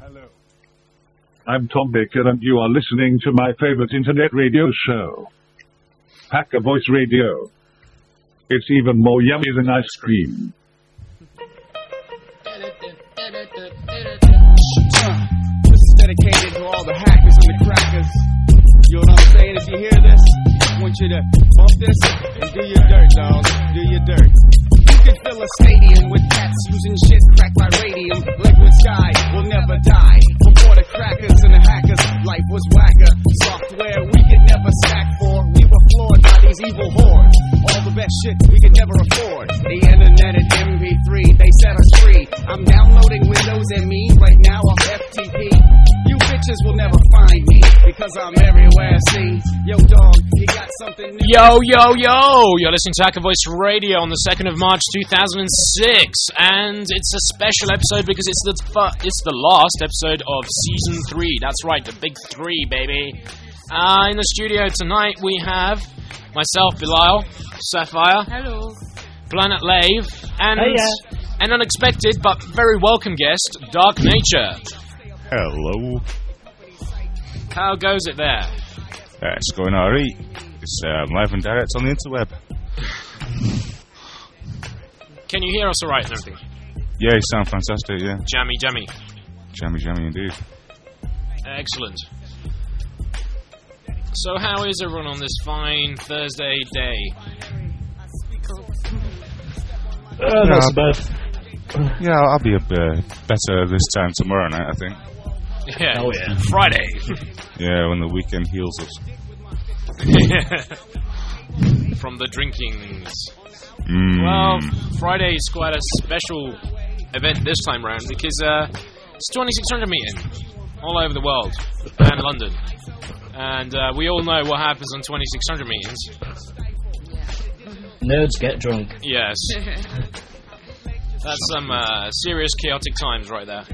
Hello. I'm Tom Baker, and you are listening to my favorite internet radio show, Hacker Voice Radio. It's even more yummy than ice cream. This is dedicated to all the hackers and the crackers. You know what I'm saying? If you hear this, I want you to bump this and do your dirt, dog. Do your dirt. You can fill a stadium with cats using shit cracked by radium. Liquid sky will never die. Before the crackers and the hackers, life was whacker. Software we could never stack for. We were floored by these evil hordes. All the best shit we could never afford. The internet and MP3, they set us free. I'm downloading Windows and me right now off FTP. You bitches will never find me because I'm everywhere. See, yo dog, you got something new. Yo, yo, yo! You're listening to Hacker Voice Radio on the 2nd of March 2006, and it's a special episode because it's the last episode of Season 3. That's right, the big 3, baby. In the studio tonight we have myself, Belial, Sapphire, hello, Planet Lave, and an unexpected but very welcome guest, Dark Nature. Hello. How goes it there? It's going alright. It's live and direct on the interweb. Can you hear us alright and everything? Yeah, you sound fantastic, yeah. Jammy, jammy. Jammy, jammy indeed. Excellent. So how is everyone on this fine Thursday day? Not so bad. Yeah, I'll be a bit better this time tomorrow night, I think. Yeah, oh, yeah. Friday. Yeah, when the weekend heals us. From the drinkings. Mm. Well, Friday is quite a special event this time round because it's 2600 meeting all over the world and London. And we all know what happens on 2600 meetings. Nerds get drunk. Yes. That's some serious chaotic times right there.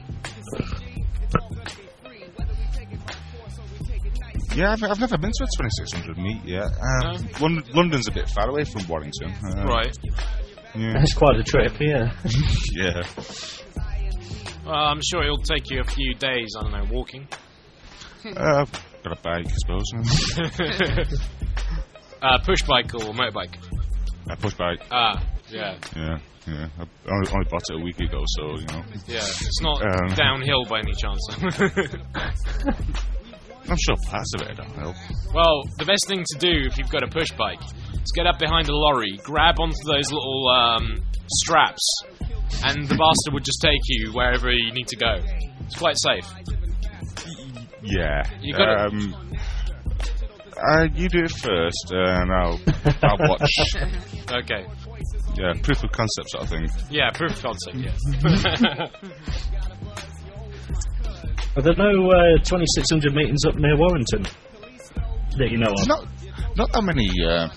Yeah, I've never been to a 2600 meet yet. London's a bit far away from Warrington. Right. Yeah. That's quite a trip, yeah. Yeah. Well, I'm sure it'll take you a few days, I don't know, walking. I've got a bike, I suppose. Push bike or motorbike? Push bike. Yeah. Yeah. I only bought it a week ago, so, you know. Yeah, it's not downhill by any chance. I'm sure parts of it are downhill. Well, the best thing to do if you've got a push bike is get up behind a lorry, grab onto those little straps, and the bastard would just take you wherever you need to go. It's quite safe. Yeah. You got you do it first, and I'll watch. Okay. Yeah, proof of concept sort of thing. Yeah, proof of concept, yes. Are there no 2600 meetings up near Warrington that you know of? Not that many.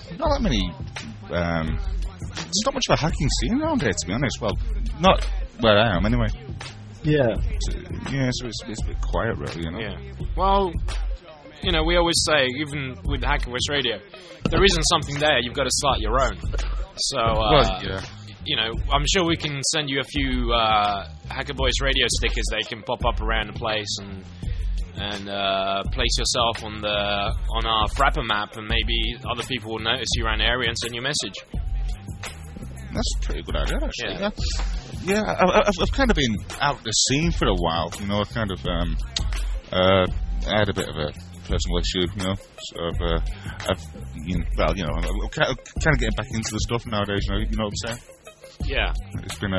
There's not much of a hacking scene around here, to be honest. Well, not where I am, anyway. Yeah. So it's a bit quiet, really, you know. Yeah. Well, you know, we always say, even with Hacker Voice Radio, if there isn't something there, you've got to start your own. So, you know, I'm sure we can send you a few Hacker Voice Radio stickers that you can pop up around the place and place yourself on our Frapper map, and maybe other people will notice you around the area and send you a message. That's a pretty good idea, actually. Yeah. I've kind of been out of the scene for a while, you know. I've kind of I had a bit of a personal issue, you know. So I'm kind of getting back into the stuff nowadays. You know what I'm saying? Yeah. It's been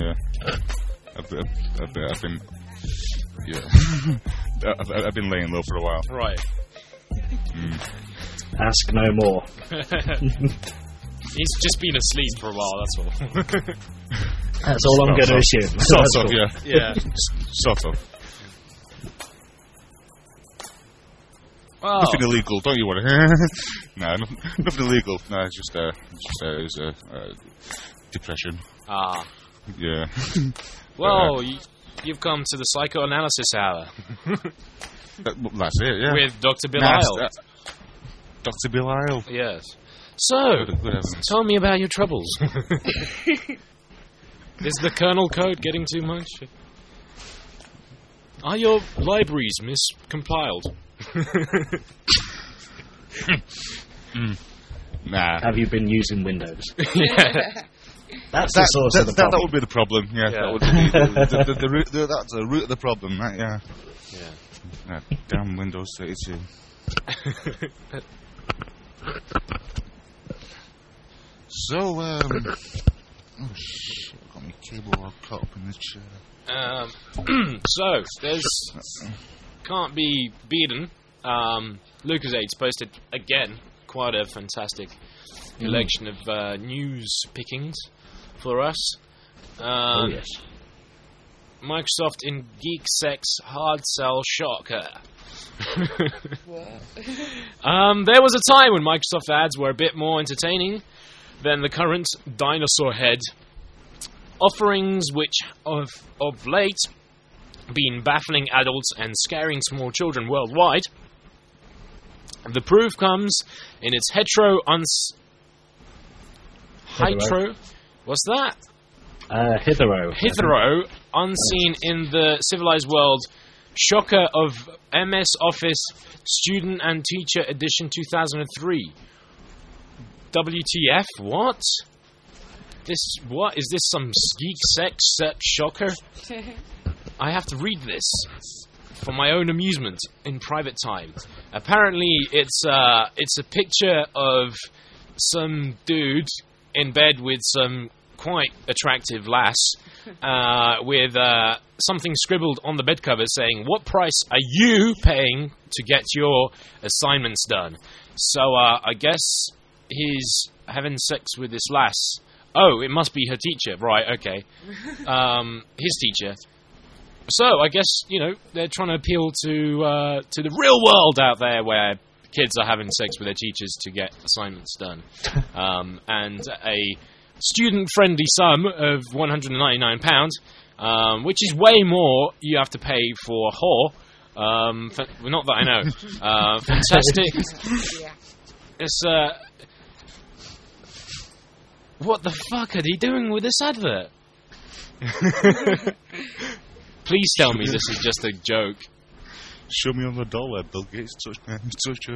I've been laying low for a while. Right. Ask no more. He's just been asleep for a while, that's all. That's all I'm going to assume. Sort of, yeah. Yeah. Sort of. Well, Nothing illegal, don't you worry. No, nothing illegal. No, it's just it was depression. Ah. Yeah. Well, you've come to the psychoanalysis hour. That's it, yeah. With Dr. Belial. Dr. Belial. Yes. So, tell me about your troubles. Is the kernel code getting too much? Are your libraries miscompiled? Nah. Have you been using Windows? Yeah. That's the source of the problem. That would be the problem. Yeah, Yeah. that would be that's the root of the problem. Right? Yeah. Damn Windows 32. So, oh shit, I've got my cable all caught up in this chair. So, there's... Can't be beaten. Lucas8's posted, again, quite a fantastic election of news pickings for us. Oh, yes. Microsoft in Geek Sex hard sell shocker. There was a time when Microsoft ads were a bit more entertaining than the current dinosaur head offerings, which of late been baffling adults and scaring small children worldwide. The proof comes in its hetero. What's that? Hetero, unseen in the civilized world. Shocker of MS Office Student and Teacher Edition 2003. WTF? What? What is this? Some geek sex shocker? I have to read this for my own amusement in private time. Apparently, it's a picture of some dude in bed with some quite attractive lass, with something scribbled on the bed cover saying, "What price are you paying to get your assignments done?" So I guess he's having sex with this lass. Oh, it must be her teacher, right? Okay, his teacher. So I guess they're trying to appeal to the real world out there where kids are having sex with their teachers to get assignments done, and a student-friendly sum of £199, which is way more you have to pay for a whore. Not that I know. Fantastic. Yeah. It's what the fuck are they doing with this advert? Please tell me this is just a joke. Show me on the dollar, Bill Gates touched her.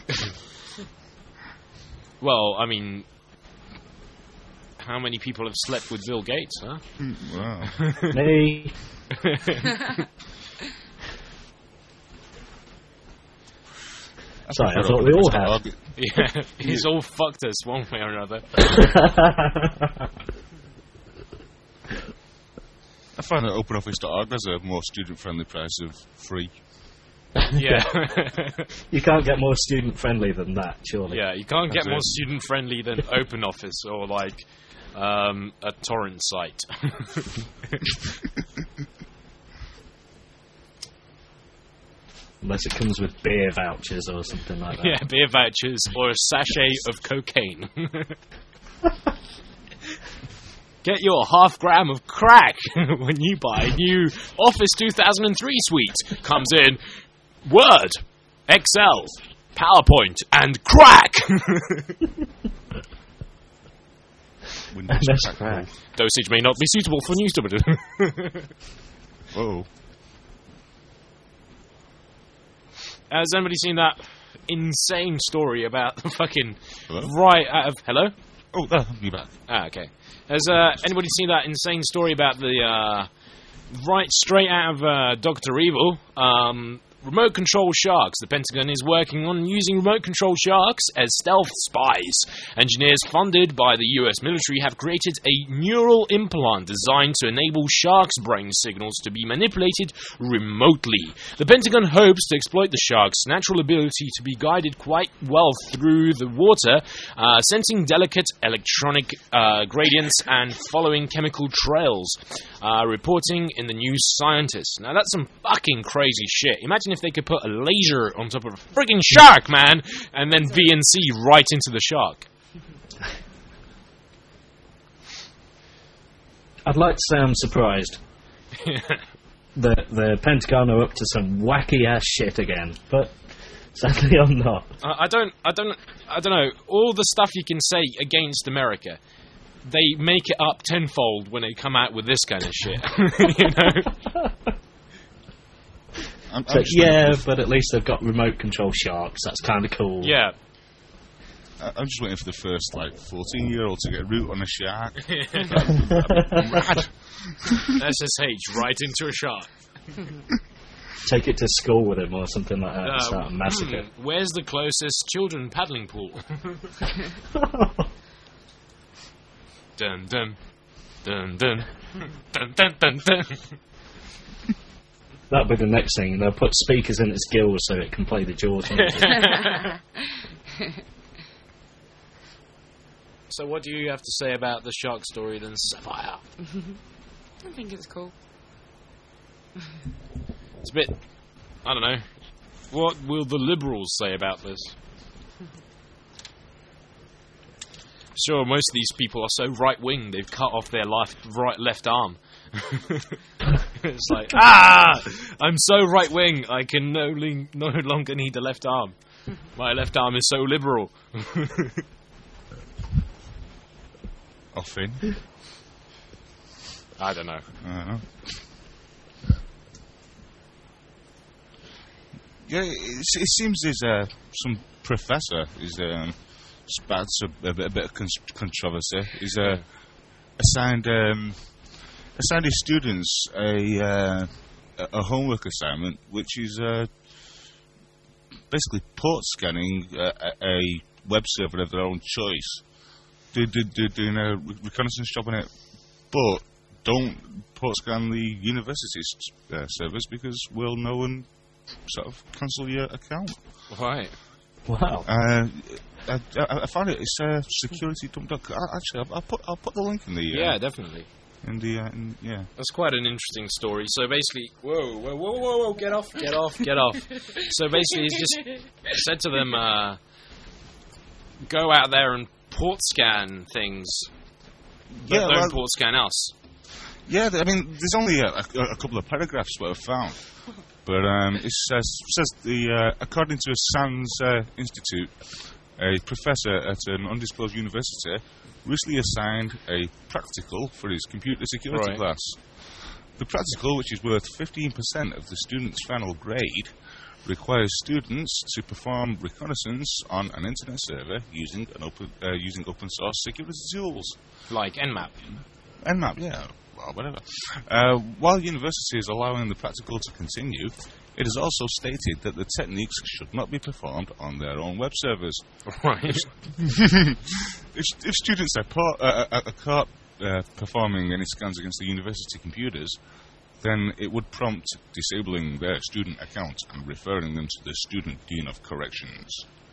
Well, I mean, how many people have slept with Bill Gates, huh? Wow. Me. Sorry, I thought we all had. Yeah, he's all fucked us one way or another. I find that OpenOffice.org has a more student-friendly price of free. Yeah. You can't get more student-friendly than that, surely. Yeah, you can't get That's more it. student-friendly than OpenOffice or, like, a torrent site. Unless it comes with beer vouchers or something like that. Yeah, beer vouchers or a sachet of cocaine. Get your half gram of crack when you buy a new Office 2003 suite. Comes in Word, Excel, PowerPoint, and crack! Windows That's crack. crack. Dosage may not be suitable for new students. Whoa. Has anybody seen that insane story about the fucking Hello? right out of... Hello? Oh, you back. Ah, okay. Has anybody seen that insane story about the right straight out of Dr. Evil? Remote control sharks. The Pentagon is working on using remote control sharks as stealth spies. Engineers funded by the US military have created a neural implant designed to enable sharks' brain signals to be manipulated remotely. The Pentagon hopes to exploit the sharks' natural ability to be guided quite well through the water, sensing delicate electronic gradients and following chemical trails, reporting in the New Scientist. Now that's some fucking crazy shit. Imagine if they could put a laser on top of a frigging shark, man, and then VNC right into the shark. I'd like to say I'm surprised that the Pentagon are up to some wacky ass shit again, but sadly I'm not. I don't know. All the stuff you can say against America, they make it up tenfold when they come out with this kind of shit. You know? but at least they've got remote control sharks. That's kind of cool. Yeah. I'm just waiting for the first 14-year-old to get root on a shark. Rad. SSH right into a shark. Take it to school with him or something like that and start a massacre. Where's the closest children paddling pool? Dun dun dun dun dun dun dun dun. That'll be the next thing. They'll put speakers in its gills so it can play the Jaws music. So what do you have to say about the shark story then, Sapphire? I think it's cool. It's a bit... I don't know. What will the Liberals say about this? Sure, most of these people are so right-wing, they've cut off their left arm. It's like, I'm so right-wing, I can no longer need the left arm. My left arm is so liberal. Often. I don't know. Yeah, it seems there's some professor is spat a bit of controversy. He's assigned his students a homework assignment, which is basically port scanning a web server of their own choice. Doing a reconnaissance job on it, but don't port scan the university's servers because we'll know and sort of cancel your account. Right. Wow. I found it. It's security.com. Actually, I'll put the link in the yeah, definitely. Yeah. That's quite an interesting story. So basically, whoa, get off. So basically, he's just said to them, go out there and port scan things, but don't port scan us. Yeah, I mean, there's only a couple of paragraphs what I've found, but it says according to a SANS Institute, a professor at an undisclosed university recently assigned a practical for his computer security class. The practical, which is worth 15% of the student's final grade, requires students to perform reconnaissance on an internet server using open source security tools like Nmap. Nmap, yeah, well, whatever. While the university is allowing the practical to continue, it is also stated that the techniques should not be performed on their own web servers. Right. If students are caught performing any scans against the university computers, then it would prompt disabling their student account and referring them to the Student Dean of Corrections.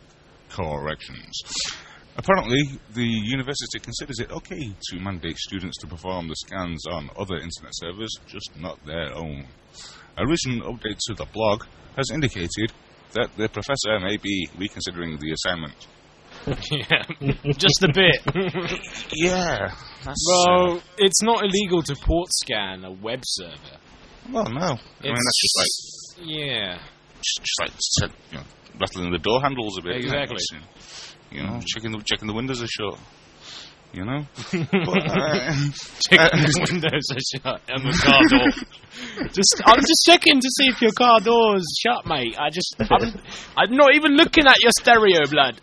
Apparently, the university considers it okay to mandate students to perform the scans on other internet servers, just not their own. A recent update to the blog has indicated that the professor may be reconsidering the assignment. Yeah, just a bit. Yeah. Well, it's not illegal to port scan a web server. Well, no. I mean, that's just like... Yeah. Just like, rattling the door handles a bit. Exactly. Checking the windows are shut. But, checking the windows are shut and the car door. I'm just checking to see if your car door's shut, mate. I'm not even looking at your stereo, blood.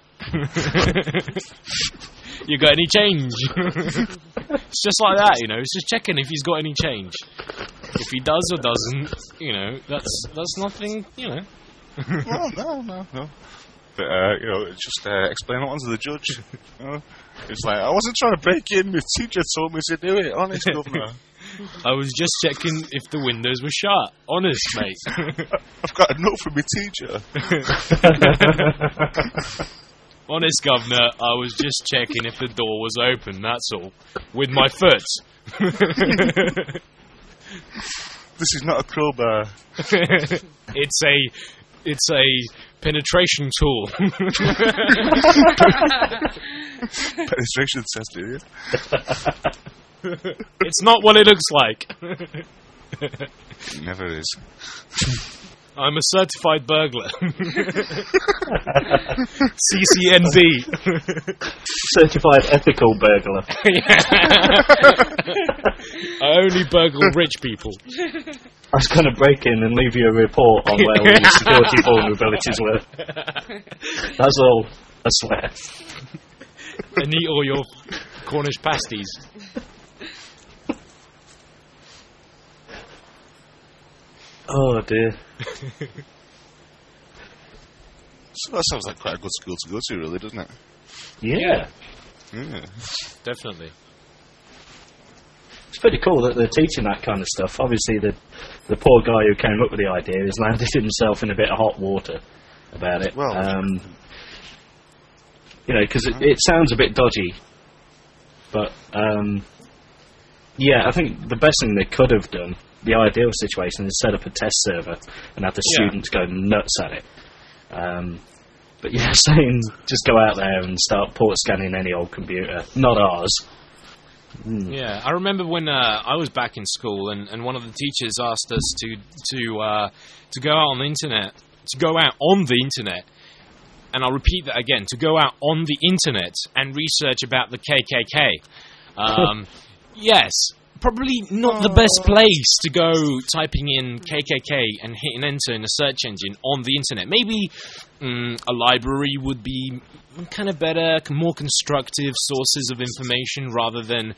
You got any change? It's just like that, It's just checking if he's got any change. If he does or doesn't, that's nothing, Well, no. But just explain it onto the judge. It's like, I wasn't trying to break in. My teacher told me to do it. Honest, governor. I was just checking if the windows were shut. Honest, mate. I've got a note from my teacher. Honest, governor, I was just checking if the door was open, that's all. With my foot. This is not a crowbar. It's a penetration tool. Penetration tester, yeah? It's not what it looks like. It never is. I'm a certified burglar. CCNB. Certified ethical burglar. I only burgle rich people. I was going to break in and leave you a report on where all your security vulnerabilities were. That's all, I swear. And eat all your Cornish pasties. Oh dear. So that sounds like quite a good school to go to, really, doesn't it? Yeah. Definitely. It's pretty cool that they're teaching that kind of stuff. Obviously, the poor guy who came up with the idea has landed himself in a bit of hot water about it. Well, because it sounds a bit dodgy. But, I think the best thing they could have done, the ideal situation, is set up a test server and have the students go nuts at it. But saying just go out there and start port scanning any old computer, not ours. Yeah, I remember when I was back in school, and one of the teachers asked us to go out on the internet, and I'll repeat that again, to go out on the internet and research about the KKK. Yes, probably not the best place to go typing in KKK and hitting enter in a search engine on the internet. Maybe a library would be kind of better, more constructive sources of information rather than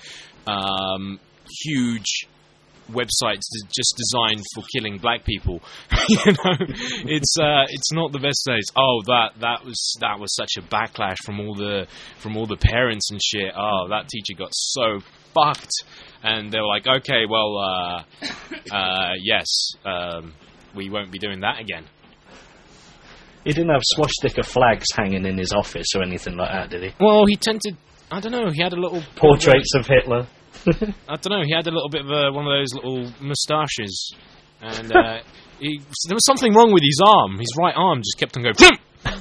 huge websites just designed for killing black people. It's not the best days. Oh, that was such a backlash from all the parents and shit. Oh, that teacher got so fucked, and they were like, okay, well, yes, we won't be doing that again. He didn't have swastika flags hanging in his office or anything like that, did he? Well, he tended, I don't know, he had a little portraits of Hitler. I don't know, he had a little bit of one of those little moustaches, and there was something wrong with his arm. His right arm just kept on going.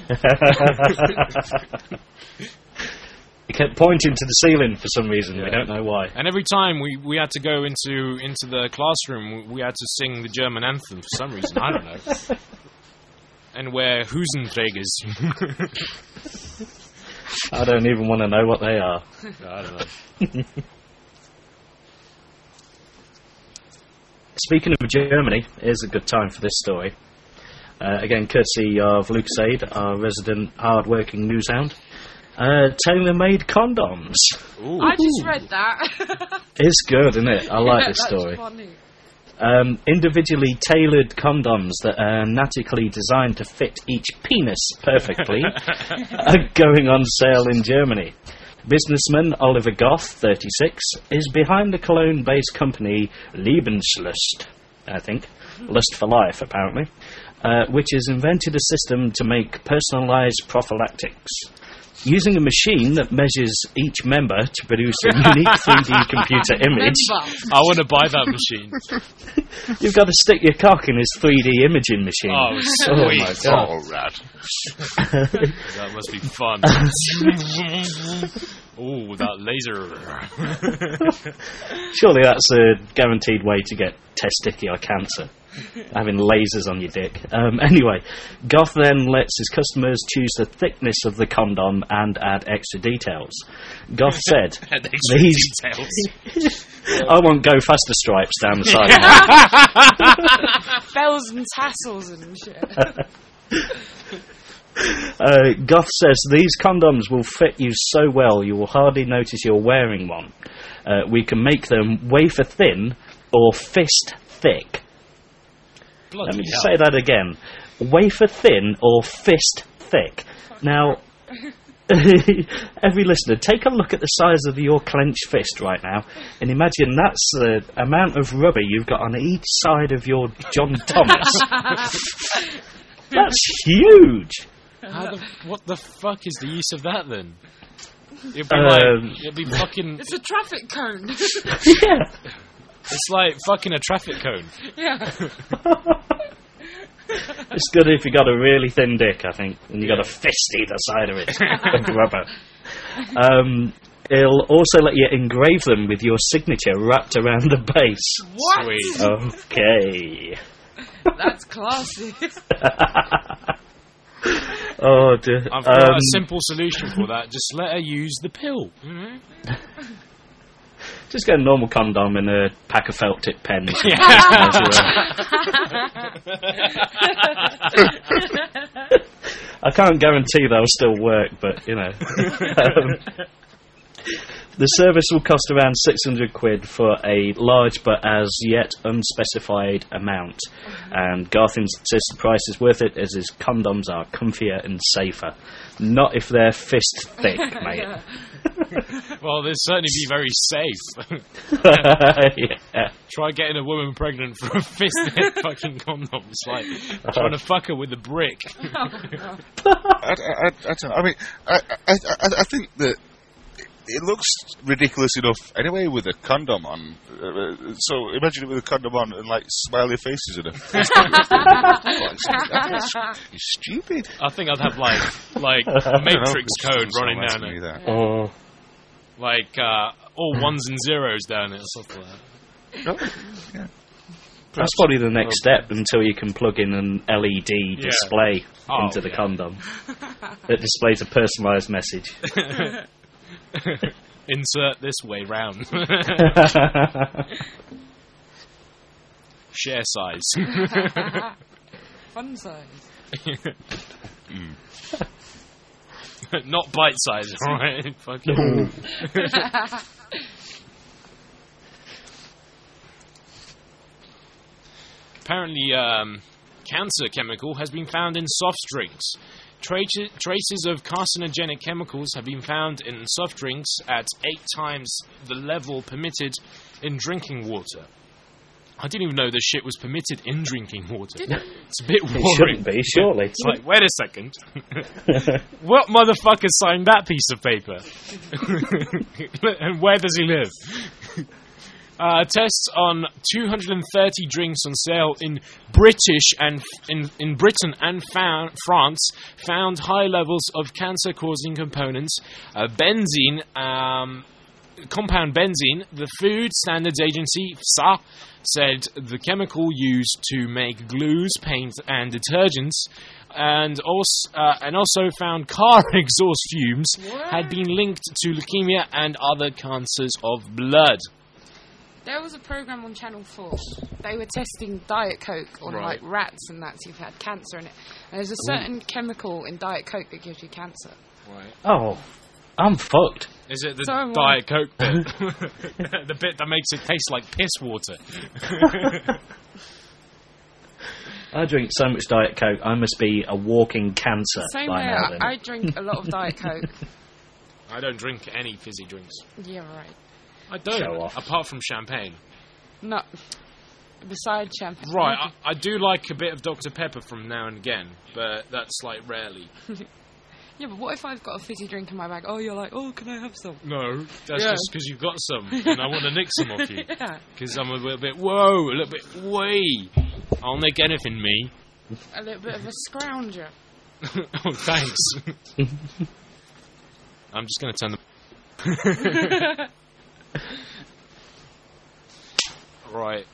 He kept pointing to the ceiling for some reason. We don't know why. And every time we had to go into the classroom, we had to sing the German anthem for some reason. I don't know. And wear Hosenträgers. I don't even want to know what they are. I don't know. Speaking of Germany, here's a good time for this story. Again, courtesy of Luke Sade, our resident hard-working newshound. Tailor-made condoms. Ooh. I just read that. It's good, isn't it? I like this story. Funny. Individually tailored condoms that are natically designed to fit each penis perfectly are going on sale in Germany. Businessman Oliver Goth, 36, is behind the Cologne-based company Lebenslust, I think, Lust for Life, apparently, which has invented a system to make personalised prophylactics. Using a machine that measures each member to produce a unique 3D computer image. I want to buy that machine. You've got to stick your cock in his 3D imaging machine. Oh, sweet. My God. Oh, rad. That must be fun. Oh, that laser. Surely that's a guaranteed way to get testicular cancer. Having lasers on your dick. Anyway, Goth then lets his customers choose the thickness of the condom and add extra details. Goth said, "These details. I want Go Faster stripes down the side." Bells and tassels and shit. Goth says, "These condoms will fit you so well you will hardly notice you're wearing one. We can make them wafer thin or fist thick." Let me just say that again. Wafer thin or fist thick. Now, every listener, take a look at the size of your clenched fist right now and imagine that's the amount of rubber you've got on each side of your John Thomas. That's huge. What the fuck is the use of that then? It'd be fucking... It's a traffic cone. Yeah. It's like fucking a traffic cone. Yeah. It's good if you got a really thin dick, I think, and you got a fist either side of it of rubber. It'll also let you engrave them with your signature wrapped around the base. What? Sweet. Okay. That's classy. Oh dear. I've got a simple solution for that. Just let her use the pill. Just get a normal condom and a pack of felt tip pens. I can't guarantee they'll still work, but, you know. The service will cost around £600 for a large but as yet unspecified amount. And Garth insists the price is worth it as his condoms are comfier and safer. Not if they're fist thick, mate. Well, they'll certainly be very safe. Yeah. Try getting a woman pregnant for a fist-thick fucking condom. It's like trying to fuck her with a brick. I don't know. I mean, I think that it looks ridiculous enough anyway with a condom on. So imagine it with a condom on and like smiley faces in it. It's stupid. I think I'd have like a Matrix code running down it. Like all ones and zeros down it or something like that. Yeah. That's probably the next step until you can plug in an LED display into the condom that displays a personalised message. Insert this way round. Share size. Fun size. Not bite size, alright? Fucking. Apparently, cancer chemical has been found in soft drinks. Traces of carcinogenic chemicals have been found in soft drinks at 8 times the level permitted in drinking water. I didn't even know this shit was permitted in drinking water. It's a bit worrying. It shouldn't be, surely. It's like, wait a second. What motherfucker signed that piece of paper? And where does he live? Tests on 230 drinks on sale in in Britain and France found high levels of cancer-causing components. Benzene, compound benzene. The Food Standards Agency (FSA) said the chemical used to make glues, paints, and detergents, and also found car exhaust fumes had been linked to leukemia and other cancers of blood. There was a program on Channel 4. They were testing Diet Coke on like rats and that, so you've had cancer in it. And there's a certain chemical in Diet Coke that gives you cancer. Right. Oh, I'm fucked. Is it the Diet Coke bit? The bit that makes it taste like piss water? I drink so much Diet Coke, I must be a walking cancer. Same by way, now, then. I drink a lot of Diet Coke. I don't drink any fizzy drinks. Yeah, right. I don't, apart from champagne. No, besides champagne. Right, I do like a bit of Dr. Pepper from now and again, but that's like rarely. Yeah, but what if I've got a fizzy drink in my bag? Oh, you're like, oh, can I have some? No, that's just because you've got some, and I want to nick some off you. Because I'm a little bit, a little bit, I'll nick anything, me. A little bit of a scrounger. Oh, thanks. I'm just going to turn the... Right.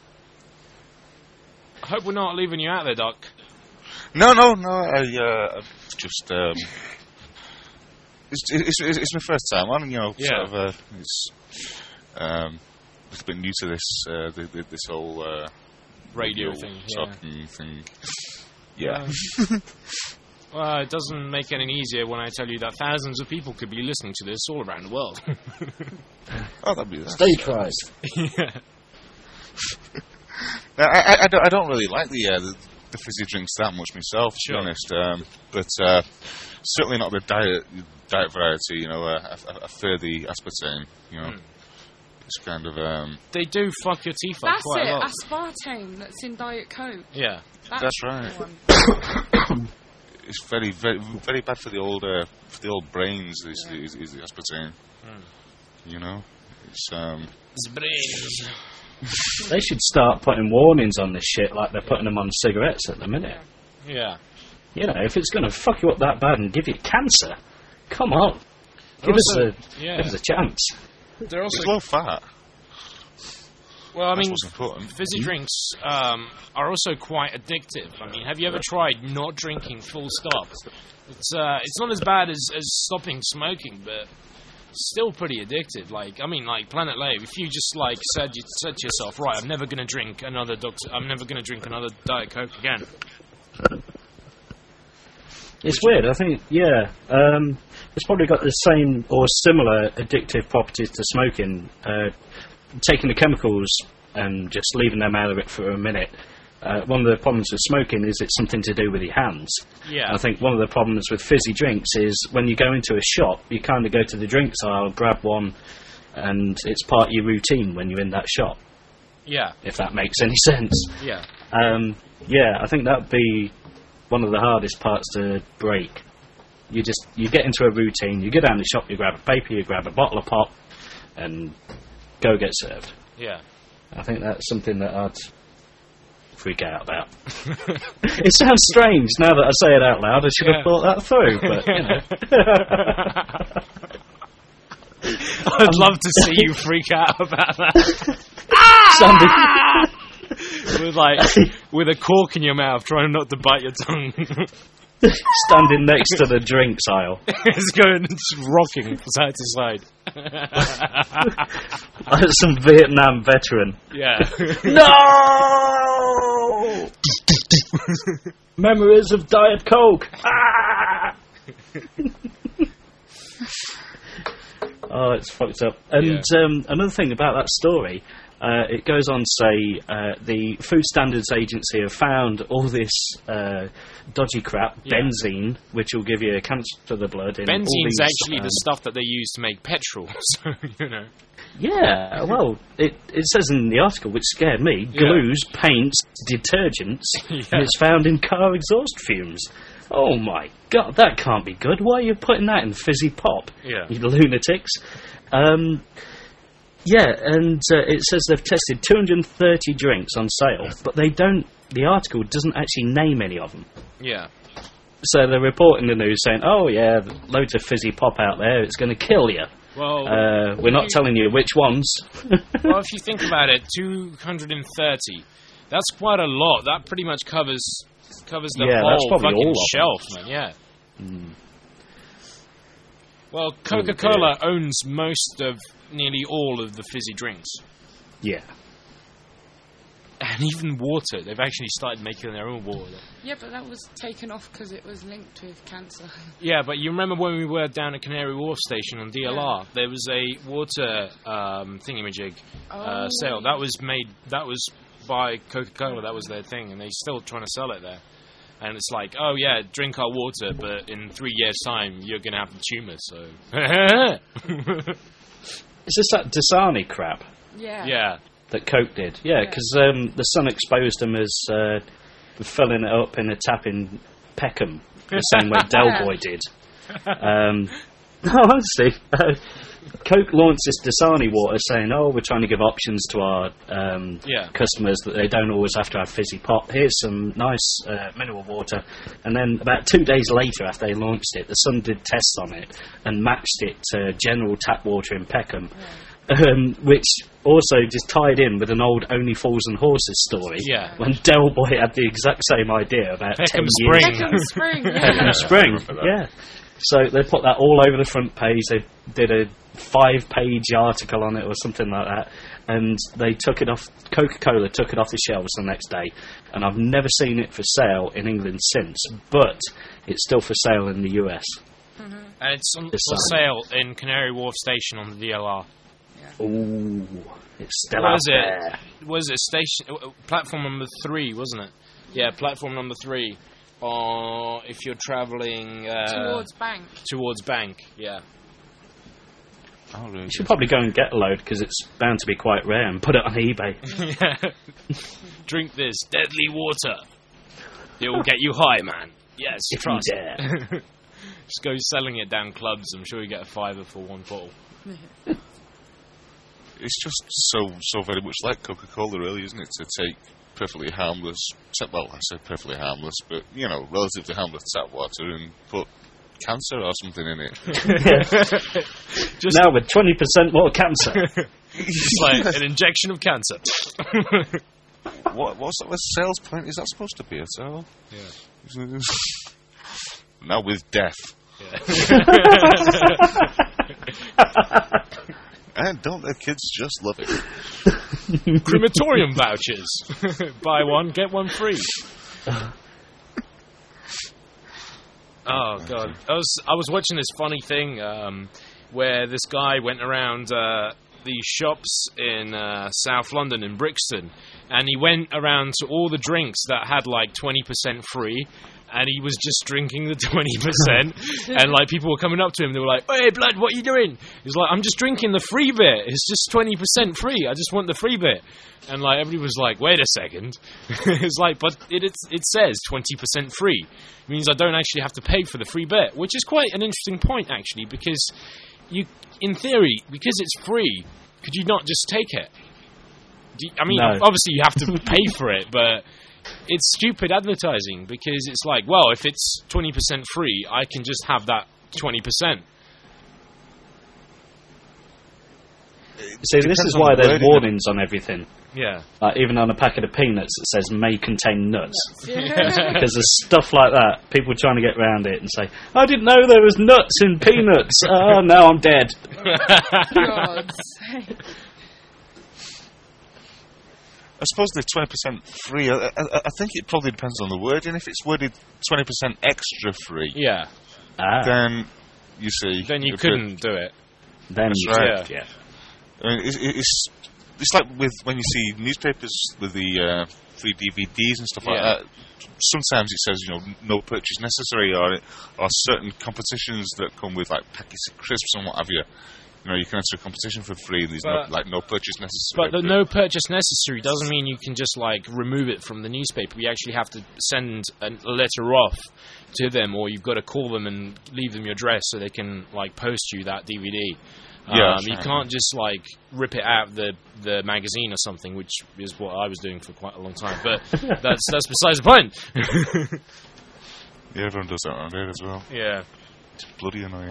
I hope we're not leaving you out there, Doc. No. I just it's my first time on. You know, sort of. It's a bit new to this this whole radio thing. Talking thing. Yeah. Well, it doesn't make it any easier when I tell you that thousands of people could be listening to this all around the world. Oh, that'd be that. Stay Christ. Yeah. I don't really like the fizzy drinks that much myself, to be honest. But certainly not the diet variety. You know, I fear the aspartame. You know, it's kind of. They do fuck your teeth up quite a lot. Aspartame that's in Diet Coke. Yeah, that's right. It's very, very, very bad for the old brains. Is the aspartame? You know, it's brains. They should start putting warnings on this shit like they're putting them on cigarettes at the minute. Yeah. You know, if it's going to fuck you up that bad and give you cancer, come on. Give us a chance. They're also it's low fat. Well, I mean, important. Fizzy drinks are also quite addictive. I mean, have you ever tried not drinking full stop? It's not as bad as stopping smoking, but still pretty addictive. Like, I mean, like Planet Lave. If you just like said to yourself, right, I'm never gonna drink another Diet Coke again. It's weird. I think, it's probably got the same or similar addictive properties to smoking. Taking the chemicals and just leaving them out of it for a minute. One of the problems with smoking is it's something to do with your hands. Yeah. I think one of the problems with fizzy drinks is when you go into a shop, you kind of go to the drinks aisle, grab one, and it's part of your routine when you're in that shop. Yeah. If that makes any sense. Yeah. I think that'd be one of the hardest parts to break. You get into a routine, you go down the shop, you grab a paper, you grab a bottle of pop, and go get served. Yeah. I think that's something that I'd freak out about. It sounds strange now that I say it out loud. I should have thought that through, but, I'd love to see you freak out about that. With a cork in your mouth, trying not to bite your tongue. Standing next to the drinks aisle. It's going, it's rocking from side to side. Like some Vietnam veteran. Yeah. No! Memories of Diet Coke. Oh, it's fucked up. And another thing about that story, it goes on to say the Food Standards Agency have found all this dodgy crap, benzene, which will give you cancer to the blood. Benzene's actually the stuff that they use to make petrol, so, you know. Yeah, well, it says in the article, which scared me, glues, paints, detergents, and it's found in car exhaust fumes. Oh my God, that can't be good. Why are you putting that in fizzy pop? Yeah. You lunatics. It says they've tested 230 drinks on sale, but the article doesn't actually name any of them. Yeah. So they're reporting the news saying, oh yeah, loads of fizzy pop out there, it's going to kill you. Well, we're not telling you which ones. Well, if you think about it, 230, that's quite a lot. That pretty much covers the whole fucking shelf, man, yeah. Mm. Well, Coca-Cola owns nearly all of the fizzy drinks. Yeah. And even water. They've actually started making their own water. Yeah, but that was taken off because it was linked with cancer. Yeah, but you remember when we were down at Canary Wharf Station on DLR? Yeah. There was a water thingamajig sale. That was by Coca-Cola. That was their thing, and they're still trying to sell it there. And it's like, oh yeah, drink our water, but in 3 years' time, you're going to have the tumour, so... Is this that Dasani crap? Yeah. Yeah. That Coke did? Yeah, because the Sun exposed them as filling it up in a tap in Peckham, the same way Del Boy did. No, honestly, Coke launched this Dasani water saying, oh, we're trying to give options to our customers that they don't always have to have fizzy pop. Here's some nice mineral water. And then about 2 days later after they launched it, the Sun did tests on it and matched it to general tap water in Peckham. Which also just tied in with an old Only Fools and Horses story. Yeah. When Del Boy had the exact same idea about Peckham 10 Spring. years Peckham Spring, yeah. Peckham Spring, yeah. So they put that all over the front page. They did a 5-page article on it or something like that. And they took it off, Coca-Cola took it off the shelves the next day. And I've never seen it for sale in England since. But it's still for sale in the US. Mm-hmm. And it's for sale in Canary Wharf Station on the DLR. Ooh, it's still out there. Was it station platform number 3, wasn't it? Yeah, platform number 3. If you're travelling towards Bank. Towards Bank, yeah. Oh, really? You should probably go and get a load because it's bound to be quite rare and put it on eBay. Drink this deadly water. It will get you high, man. Yes, if trust. you dare. Just go selling it down clubs. I'm sure you get a $5 for one bottle. It's just so very much like Coca-Cola, really, isn't it? To take perfectly harmless, well, I say perfectly harmless, but, you know, relatively harmless tap water and put cancer or something in it. Just now with 20% more cancer. It's like an injection of cancer. What's that sales point? Is that supposed to be at all? Yeah. Now with death. Yeah. And don't the kids just love it? Crematorium vouchers. Buy one, get one free. Oh God! I was watching this funny thing where this guy went around these shops in South London in Brixton, and he went around to all the drinks that had like 20% free, and he was just drinking the 20%, and like people were coming up to him, they were like, "Hey, blood, what are you doing?" He's like, "I'm just drinking the free bit. It's just 20% free. I just want the free bit." And like everybody was like, "Wait a second." It's like, but it says 20% free. It means I don't actually have to pay for the free bit, which is quite an interesting point actually, because you, in theory, because it's free, could you not just take it? Obviously you have to pay for it, but it's stupid advertising, because it's like, well, if it's 20% free, I can just have that 20%. See, this is why there's warnings on everything. Yeah. Even on a packet of peanuts, it says may contain nuts. Because there's stuff like that. People trying to get around it and say, "I didn't know there was nuts in peanuts. Oh, no, I'm dead." God's sake. I suppose the 20% free, I think it probably depends on the wording. If it's worded 20% extra free, Yeah. then you see... Then you couldn't do it. Then That's you right. yeah. I mean, it's like with when you see newspapers with the free DVDs and stuff like that. Sometimes it says, no purchase necessary, or certain competitions that come with like packets of crisps and what have you. You can enter a competition for free. There's no purchase necessary. But the no purchase necessary doesn't mean you can just like remove it from the newspaper. You actually have to send a letter off to them, or you've got to call them and leave them your address so they can like post you that DVD. You can't just like rip it out of the magazine or something, which is what I was doing for quite a long time. But that's besides the point. Yeah, everyone does that around here as well. Yeah, it's bloody annoying.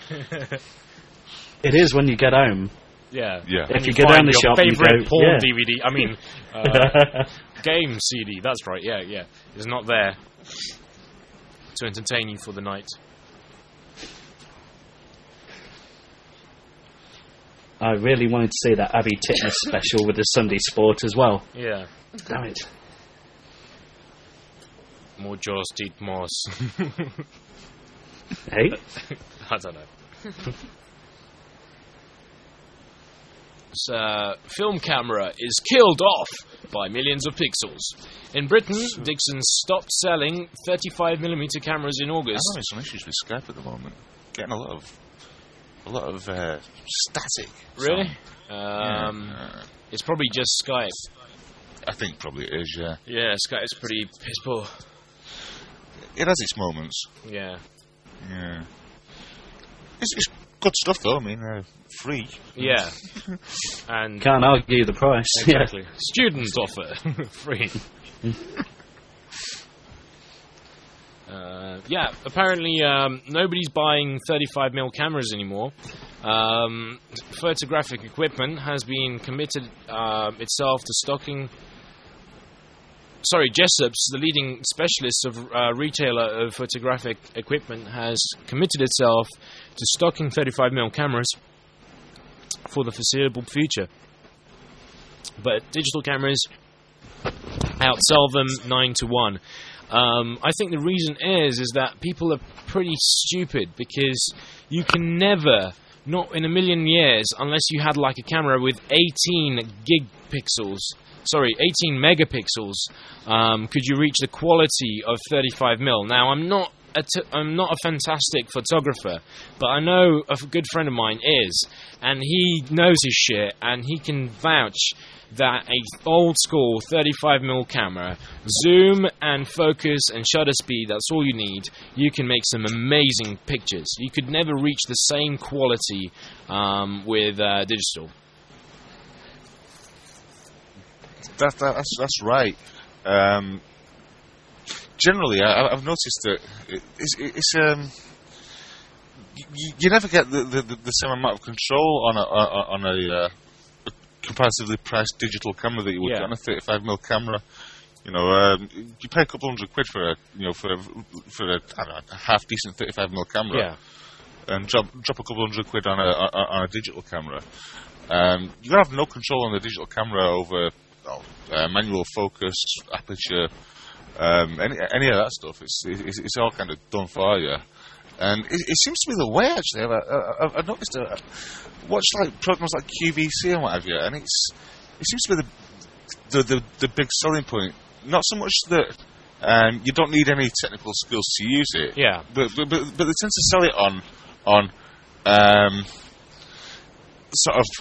It is when you get home. Yeah. If you go down the shop, favorite and you go, porn DVD. I mean, game CD. That's right. Yeah. It's not there to entertain you for the night. I really wanted to see that Abby Titmus special with the Sunday Sport as well. Yeah. Damn it. More Jaws, Teeth Moss. Hey? I don't know. Film camera is killed off by millions of pixels. In Britain, Dixon stopped selling 35mm cameras in August. I'm having some issues with Skype at the moment. Getting a lot of static. Really? It's probably just Skype. I think probably it is, yeah. Yeah, Skype's pretty piss poor. It has its moments. Yeah. Yeah. It's good stuff though, I mean, free. Yeah. And can't argue the price. Exactly. Student offer. Free. Apparently nobody's buying 35mm cameras anymore. Photographic equipment has been committed itself to stocking... Jessops, the leading specialist of retailer of photographic equipment, has committed itself to stocking 35mm cameras for the foreseeable future. But digital cameras outsell them 9-1. I think the reason is that people are pretty stupid, because you can never, not in a million years, unless you had like a camera with 18 megapixels, could you reach the quality of 35mm. Now, I'm not a fantastic photographer, but I know a good friend of mine is, and he knows his shit, and he can vouch that a old school 35mm camera, zoom and focus and shutter speed, that's all you need, you can make some amazing pictures. You could never reach the same quality with digital. That's right. Generally, I've noticed that it's you never get the same amount of control on a comparatively priced digital camera that you would get on a 35mm camera. You pay a couple £100 for a half decent 35mm camera. Yeah. and drop a couple £100 on a digital camera, you're gonna have no control on the digital camera over manual focus, aperture, any of that stuff. It's all kind of done for you, and it seems to be the way actually. I've noticed watch like programs like QVC and what have you, and it seems to be the big selling point. Not so much that you don't need any technical skills to use it, but they tend to sell it on sort of.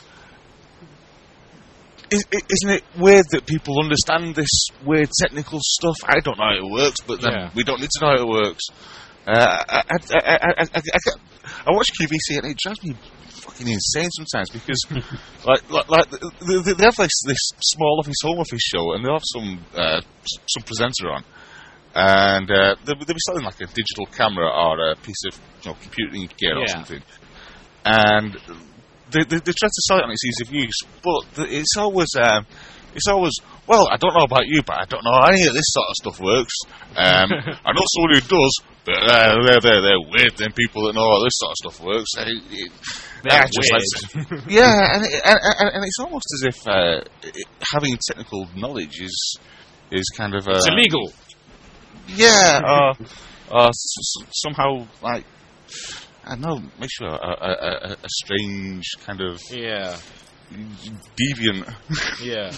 Isn't it weird that people understand this weird technical stuff? I don't know how it works, but then we don't need to know how it works. I watch QVC and it drives me fucking insane sometimes because, like they have this small office, home office show, and they have some presenter on, and they'll be selling like a digital camera or a piece of computing gear or something, and. They try to sell it on its ease of use, but it's always, well, I don't know about you, but I don't know how any of this sort of stuff works. I know someone who does, but they're weird, them people that know how this sort of stuff works. They're weird. Yeah, and it's almost as if having technical knowledge is kind of... it's illegal. Yeah, or somehow, like... I don't know, makes you a strange kind of deviant. Yeah.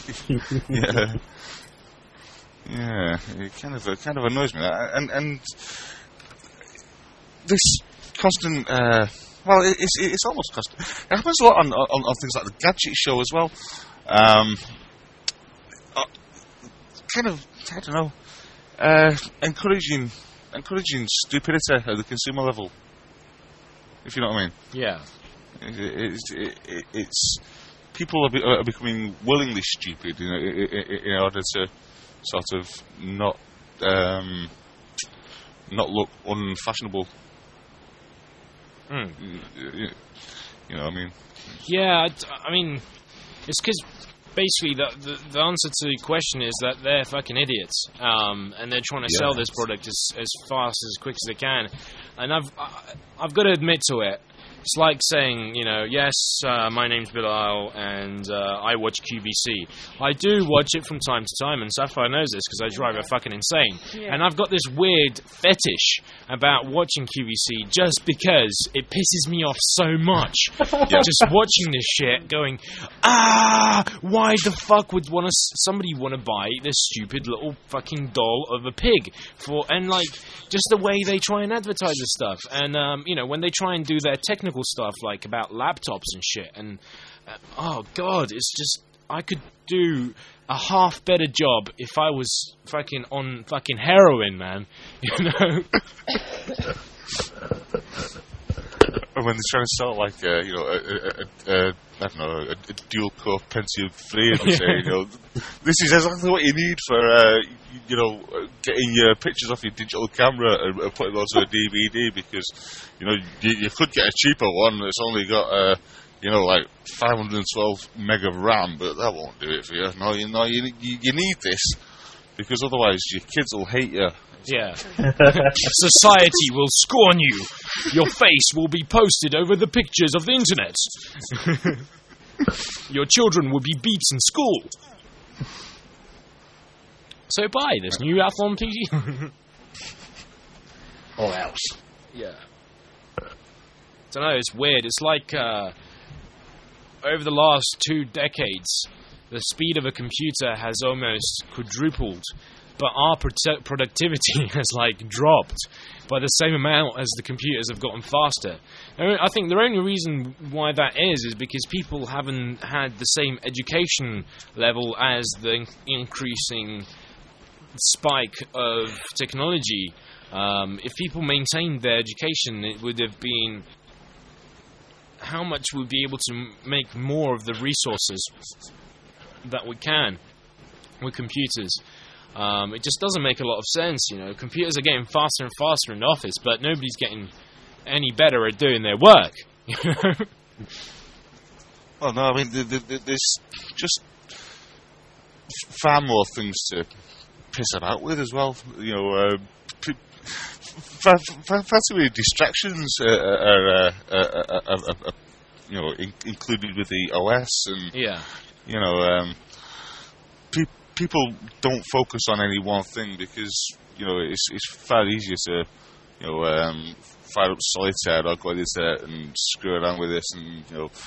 Yeah. It kind of annoys me. And this constant, well, it's almost constant. It happens a lot on things like the Gadget Show as well. Kind of, I don't know, encouraging stupidity at the consumer level. If you know what I mean. Yeah. It's people are becoming willingly stupid, in order to sort of not look unfashionable. You know what I mean? Yeah, I mean, it's because basically the answer to the question is that they're fucking idiots, and they're trying to sell this product as fast, as quick as they can. And I've got to admit to it. It's like saying, yes, my name's Bilal, and I watch QVC. I do watch it from time to time, and Sapphire knows this because I drive her fucking insane. Yeah. And I've got this weird fetish about watching QVC just because it pisses me off so much. Just watching this shit, going, why the fuck would somebody want to buy this stupid little fucking doll of a pig and like just the way they try and advertise this stuff, and when they try and do their technical stuff like about laptops and shit, and oh god, it's just I could do a half better job if I was fucking on fucking heroin, man. When they're trying to sell like I don't know, a dual core Pentium 3, and they say, this is exactly what you need for getting your pictures off your digital camera and putting it onto a DVD, because you could get a cheaper one that's only got like 512 meg of RAM, but that won't do it for you. No, you need this, because otherwise your kids will hate you. Yeah. Society will scorn you. Your face will be posted over the pictures of the internet. Your children will be beat in school. So buy this new Athlon PC. Or else. Yeah. Don't know, it's weird. It's like over the last 2 decades, the speed of a computer has almost quadrupled, but our productivity has dropped by the same amount as the computers have gotten faster. I think the only reason why that is because people haven't had the same education level as the increasing spike of technology. If people maintained their education, it would have been how much we'd be able to make more of the resources that we can with computers. It just doesn't make a lot of sense, Computers are getting faster and faster in the office, but nobody's getting any better at doing their work. Well, no, I mean, there's just far more things to piss about with as well. Fascinating distractions are included with the OS, and people don't focus on any one thing because it's far easier to fire up Solitaire or go in there and screw around with this and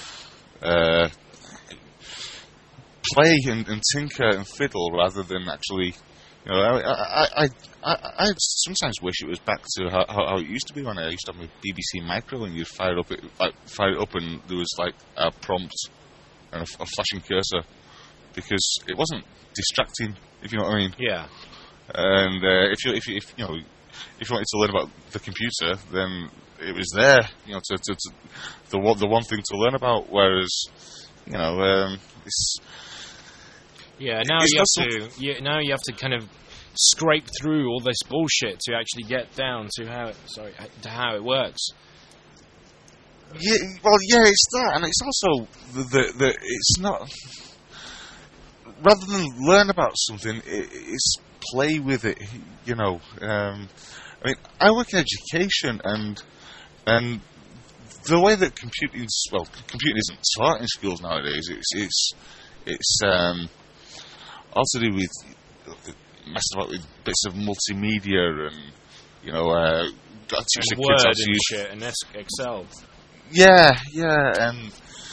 play and tinker and fiddle rather than actually. I sometimes wish it was back to how it used to be when I used to have my BBC Micro and you'd fire it up and there was like a prompt and a flashing cursor because it wasn't distracting, if you know what I mean. Yeah. And if you wanted to learn about the computer, then it was there, to the one thing to learn about. Whereas, it's. Yeah, now you have to kind of scrape through all this bullshit to actually get down to how it works. Yeah, well, yeah, it's that, and it's also the it's not. Rather than learn about something, it's play with it. I mean, I work in education, and the way that computing isn't taught in schools nowadays. It's all to do with messing about with bits of multimedia and got to teach the kids how to use shit and Excel. Yeah, and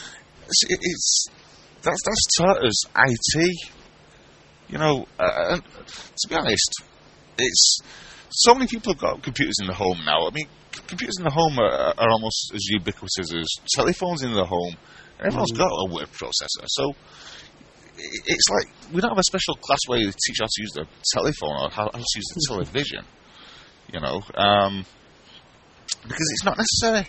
that's taught as IT. And to be honest, it's so many people have got computers in the home now. I mean, computers in the home are almost as ubiquitous as telephones in the home. Everyone's got a word processor, so it's like we don't have a special class where you teach how to use the telephone or how to use the television, because it's not necessary.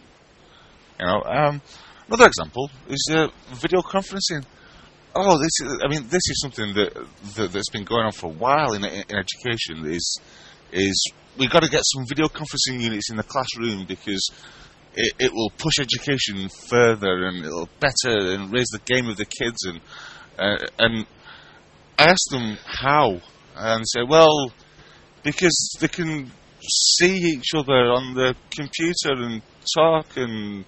Another example is video conferencing. Oh, this is something that's been going on for a while in education. Is we've got to get some video conferencing units in the classroom because it will push education further and it'll better and raise the game of the kids and I asked them how and they say, well, because they can see each other on the computer and talk, and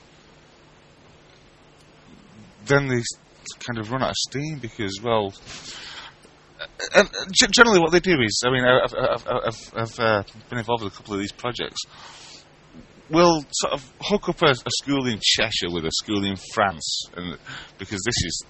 then they kind of run out of steam because, well, and generally what they do is, I mean, I've been involved with a couple of these projects. We'll sort of hook up a school in Cheshire with a school in France, and because this is,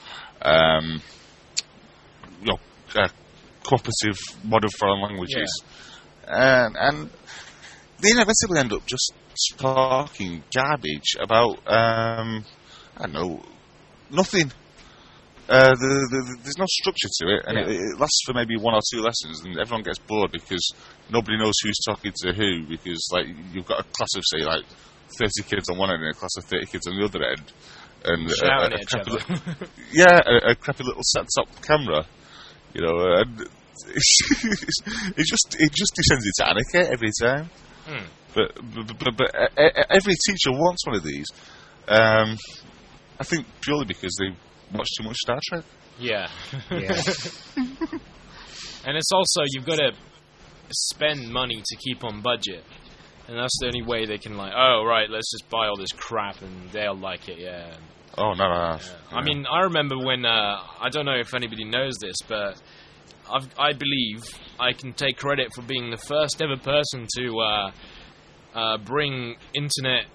cooperative modern foreign languages, and they inevitably end up just talking garbage about, I don't know, nothing. There's no structure to it, and it lasts for maybe 1 or 2 lessons, and everyone gets bored because nobody knows who's talking to who. Because like you've got a class of say like 30 kids on one end and a class of 30 kids on the other end, and a crappy little set-top camera, and it just descends into anarchy every time. But every teacher wants one of these. I think purely because they watch too much Star Trek. Yeah. And it's also, you've got to spend money to keep on budget. And that's the only way they can, let's just buy all this crap and they'll like it, Oh, no. Yeah. I mean, I remember when, I don't know if anybody knows this, but I believe I can take credit for being the first ever person to bring instant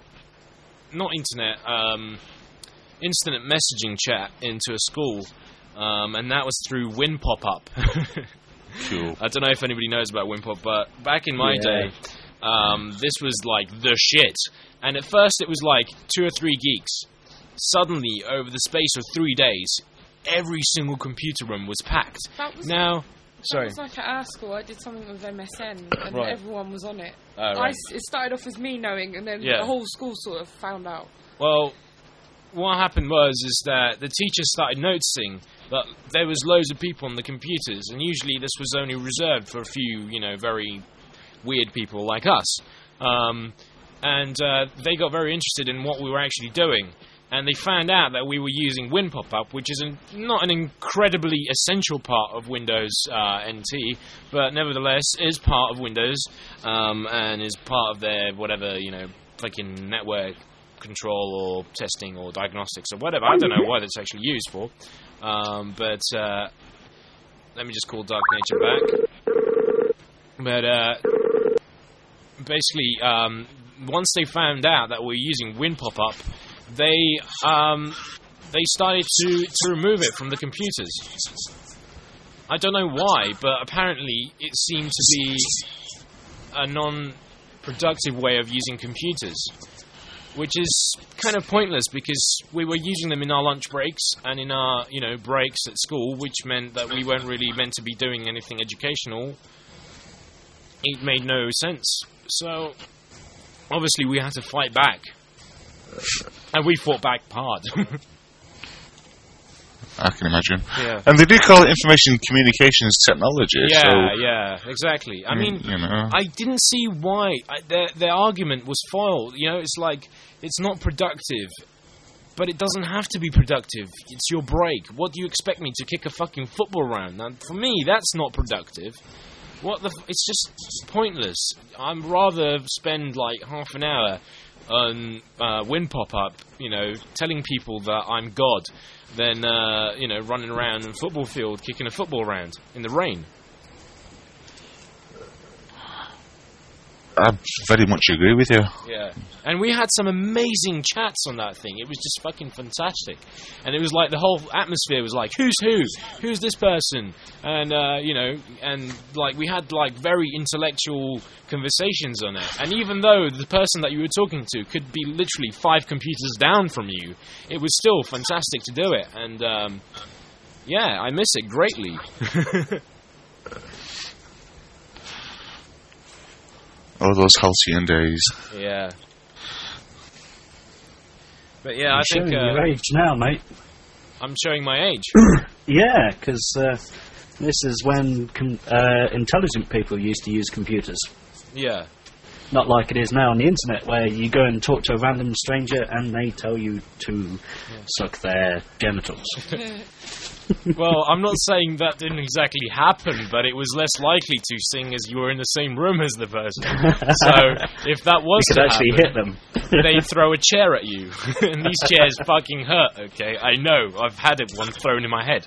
messaging chat into a school, and that was through WinPop-Up. Cool. I don't know if anybody knows about WinPop, but back in my day, this was like the shit. And at first it was like 2 or 3 geeks. Suddenly, over the space of 3 days, every single computer room was packed. That was like at our school. I did something with MSN, and everyone was on it. It started off as me knowing, and then the whole school sort of found out. Well, what happened is that the teachers started noticing that there was loads of people on the computers, and usually this was only reserved for a few, very weird people like us. And they got very interested in what we were actually doing. and they found out that we were using Win Pop-Up, which is not an incredibly essential part of Windows NT, but nevertheless is part of Windows, and is part of their whatever, fucking network control or testing or diagnostics or whatever. I don't know what it's actually used for, but let me just call Dark Nature back. But basically, once they found out that we're using Win Pop-Up, they started to remove it from the computers. I don't know why, but apparently it seemed to be a non-productive way of using computers, which is kind of pointless because we were using them in our lunch breaks and in our, breaks at school, which meant that we weren't really meant to be doing anything educational. It made no sense. So, obviously we had to fight back. And we fought back hard. I can imagine. Yeah. And they do call it information communications technology. Yeah, exactly. I mean, I didn't see why. Their argument was foiled. It's like, it's not productive. But it doesn't have to be productive. It's your break. What do you expect me to kick a fucking football round? Now, for me, that's not productive. It's just pointless. I'd rather spend like half an hour on Win Pop-Up, telling people that I'm God, than, running around in a football field kicking a football round in the rain. I very much agree with you. Yeah. And we had some amazing chats on that thing. It was just fucking fantastic. And it was like the whole atmosphere was like, who's who? Who's this person? And, and like we had like very intellectual conversations on it. And even though the person that you were talking to could be literally 5 computers down from you, it was still fantastic to do it. And, I miss it greatly. Oh, those halcyon days. Yeah. But yeah, I think... You're showing your age now, mate. I'm showing my age. Yeah, because this is when intelligent people used to use computers. Yeah. Not like it is now on the internet, where you go and talk to a random stranger and they tell you to suck their genitals. Well, I'm not saying that didn't exactly happen, but it was less likely to, seeing as you were in the same room as the person. So, if that was you could actually hit them. They'd throw a chair at you. And these chairs fucking hurt, okay? I know. I've had one thrown in my head.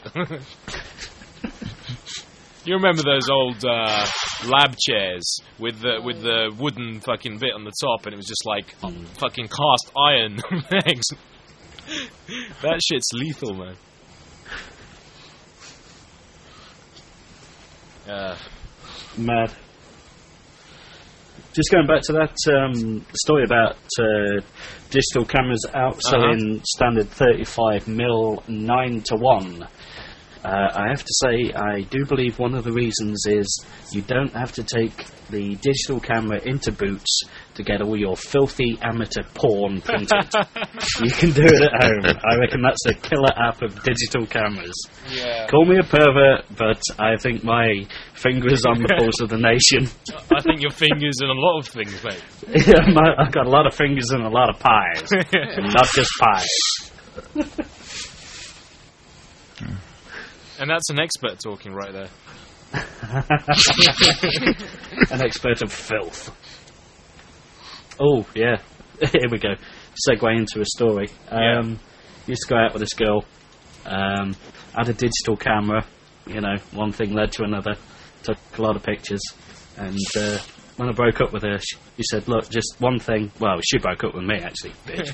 You remember those old lab chairs with the wooden fucking bit on the top, and it was just like fucking cast iron legs? That shit's lethal, man. Mad. Just going back to that story about digital cameras outselling standard 35mm 9:1. I have to say, I do believe one of the reasons is you don't have to take the digital camera into Boots to get all your filthy amateur porn printed. You can do it at home. I reckon that's a killer app of digital cameras. Yeah. Call me a pervert, but I think my finger is on the pulse of the nation. I think your finger's in a lot of things, mate. Yeah, I've got a lot of fingers in a lot of pies. And not just pies. And that's an expert talking right there. An expert of filth. Oh, yeah. Here we go. Segue into a story. Used to go out with this girl. Had a digital camera. One thing led to another. Took a lot of pictures. And when I broke up with her, she said, look, just one thing. Well, she broke up with me, actually, bitch.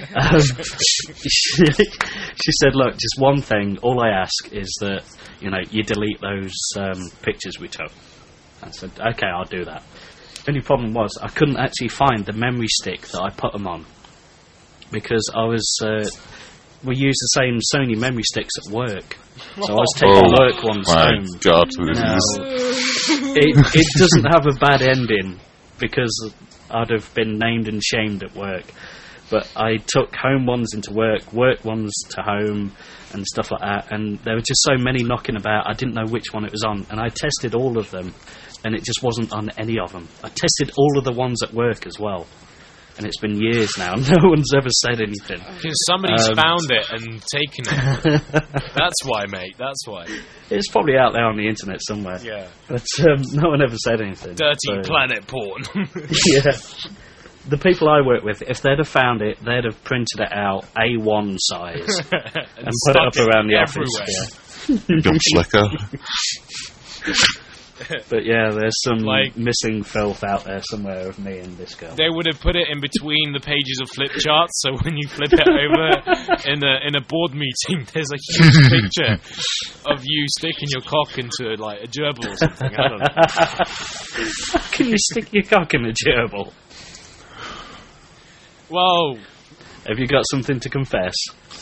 She said, look, just one thing. All I ask is that, you delete those pictures we took. I said, okay, I'll do that. The only problem was I couldn't actually find the memory stick that I put them on. Because I was... we use the same Sony memory sticks at work. So I was taking work ones home. My God. Now, it doesn't have a bad ending because I'd have been named and shamed at work. But I took home ones into work ones to home, and stuff like that. And there were just so many knocking about, I didn't know which one it was on. And I tested all of them, and it just wasn't on any of them. I tested all of the ones at work as well. and it's been years now. No one's ever said anything. Because somebody's found it and taken it. That's why, mate. That's why. It's probably out there on the internet somewhere. Yeah. But no one ever said anything. Dirty planet porn. Yeah. The people I work with, if they'd have found it, they'd have printed it out A1 size and put it up around the office. Yeah. Dumb slicker. But yeah, there's some missing filth out there somewhere of me and this girl. They would have put it in between the pages of flip charts, so when you flip it over in a board meeting, there's a huge picture of you sticking your cock into like a gerbil or something. I don't know. How can you stick your cock in a gerbil? Whoa. Have you got something to confess?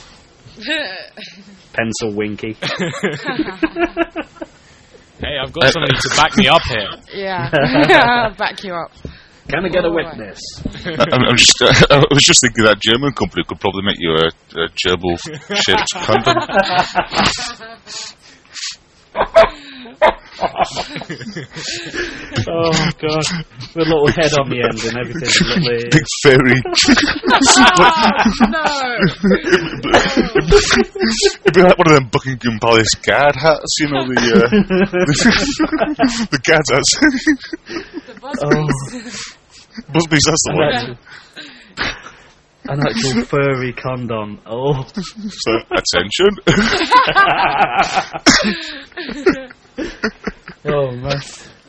Pencil Winky. Hey, I've got somebody to back me up here. Yeah, I'll back you up. Can I get a witness? I was just thinking that German company could probably make you a gerbil-shaped condom. Oh god, with a little head on the end and everything. Big fairy. No. It'd be like one of them Buckingham Palace guard hats, you know, the guard hats. The Busby's. Busby's, that's the one. An actual furry condom. Oh. So, attention. Oh, man.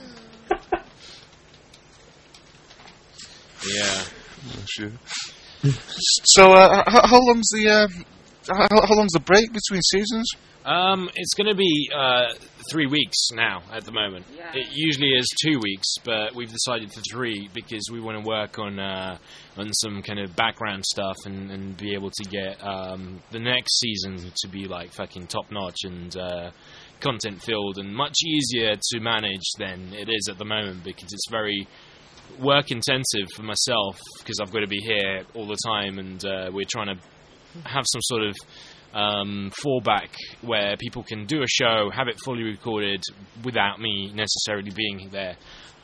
Yeah. Oh, shit. So, how long's the break between seasons? It's going to be 3 weeks now at the moment. Yeah. It usually is 2 weeks, but we've decided for 3 because we want to work on some kind of background stuff and be able to get the next season to be like fucking top notch and content filled and much easier to manage than it is at the moment because it's very work intensive for myself because I've got to be here all the time and we're trying to have some sort of fallback where people can do a show, have it fully recorded without me necessarily being there.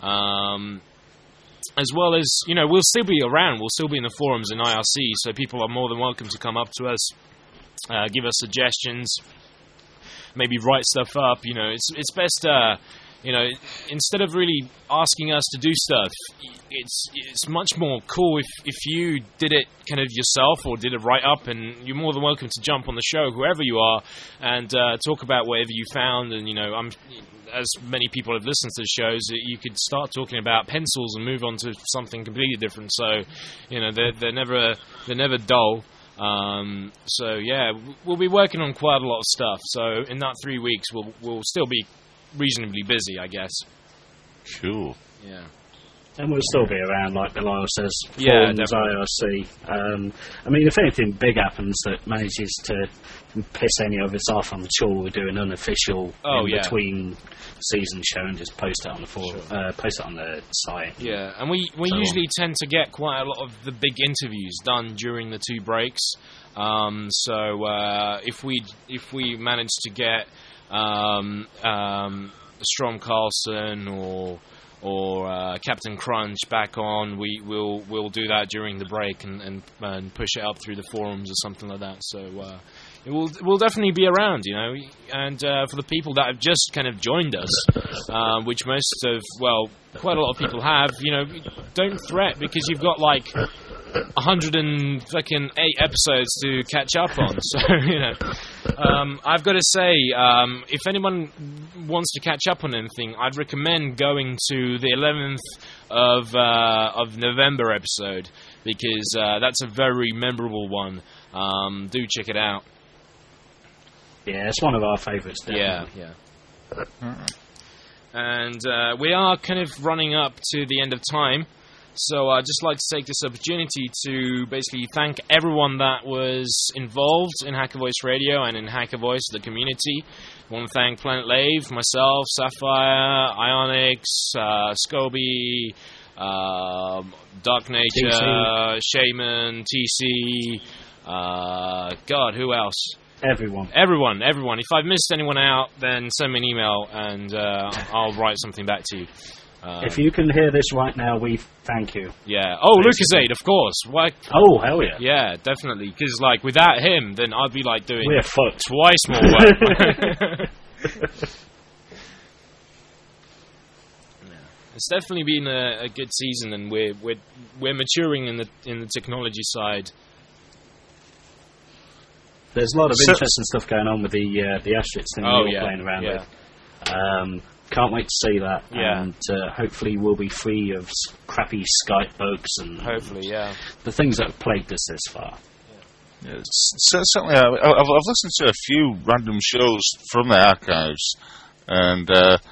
As well as, you know, we'll still be around, we'll still be in the forums in IRC, so people are more than welcome to come up to us, give us suggestions, maybe write stuff up. You know, it's best, you know, instead of really asking us to do stuff, it's much more cool if you did it kind of yourself or did a write-up, and you're more than welcome to jump on the show, whoever you are, and talk about whatever you found. And, you know, as many people have listened to the shows, you could start talking about pencils and move on to something completely different. So, you know, they're never dull. So yeah, we'll be working on quite a lot of stuff. So in that 3 weeks, we'll still be reasonably busy, I guess. Cool. Yeah. And we'll still be around, like Belial says, Yeah, forums, IRC. I mean, if anything big happens that manages to piss any of us off, I'm sure we'll do an unofficial between season show and just post it on the forum, post it on the site. Yeah, and we usually tend to get quite a lot of the big interviews done during the 2 breaks. So if we manage to get Strom Carlson or Captain Crunch back on, we'll do that during the break and push it up through the forums or something like that. So we'll definitely be around, you know. And for the people that have just kind of joined us, which most of, well, quite a lot of people have, you know, don't fret because you've got like 108 episodes to catch up on. So, you know, I've got to say, if anyone wants to catch up on anything, I'd recommend going to the 11th of November episode because that's a very memorable one. Do check it out. Yeah, it's one of our favourites. Yeah. And we are kind of running up to the end of time. So I'd just like to take this opportunity to basically thank everyone that was involved in Hacker Voice Radio and in Hacker Voice, the community. I want to thank Planet Lave, myself, Sapphire, Ionix, Scobie, Dark Nature, Shaman, TC, God, who else? Everyone. If I've missed anyone out, then send me an email and I'll write something back to you. If you can hear this right now, we thank you. Yeah. Oh, LucasAid, of course. Why? Oh, hell yeah. Yeah, definitely. Because, like, without him, then I'd be, like, doing We're fucked. twice more work. It's definitely been a good season, and we're maturing in the technology side. There's a lot of interesting stuff going on with the Asterix thing you're playing around with. Can't wait to see that, and hopefully we'll be free of crappy Skype bugs and the things that have plagued us this far. Yeah, certainly, I've listened to a few random shows from the archives, and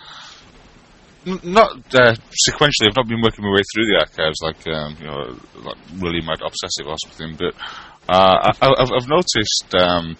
not sequentially. I've not been working my way through the archives like really mad obsessive or something, but I've noticed.